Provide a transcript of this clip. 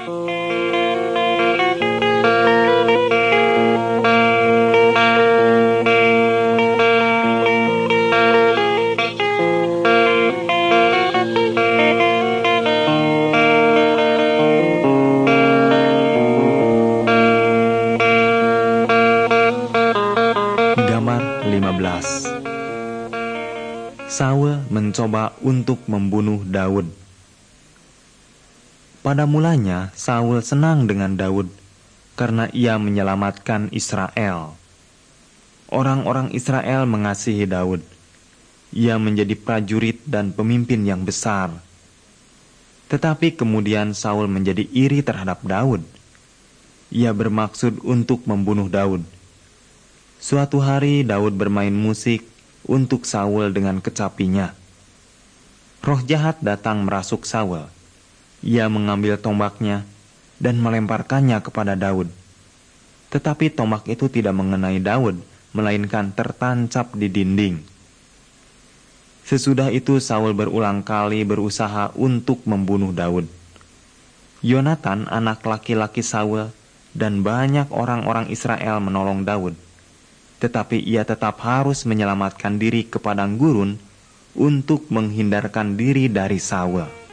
Gambar 15. Saul mencoba untuk membunuh Daud. Pada mulanya Saul senang dengan Daud karena ia menyelamatkan Israel. Orang-orang Israel mengasihi Daud. Ia menjadi prajurit dan pemimpin yang besar. Tetapi kemudian Saul menjadi iri terhadap Daud. Ia bermaksud untuk membunuh Daud. Suatu hari Daud bermain musik untuk Saul dengan kecapinya. Roh jahat datang merasuk Saul. Ia mengambil tombaknya dan melemparkannya kepada Daud. Tetapi tombak itu tidak mengenai Daud, melainkan tertancap di dinding. Sesudah itu Saul berulang kali berusaha untuk membunuh Daud. Yonatan, anak laki-laki Saul, dan banyak orang-orang Israel menolong Daud. Tetapi ia tetap harus menyelamatkan diri ke padang gurun untuk menghindarkan diri dari Saul.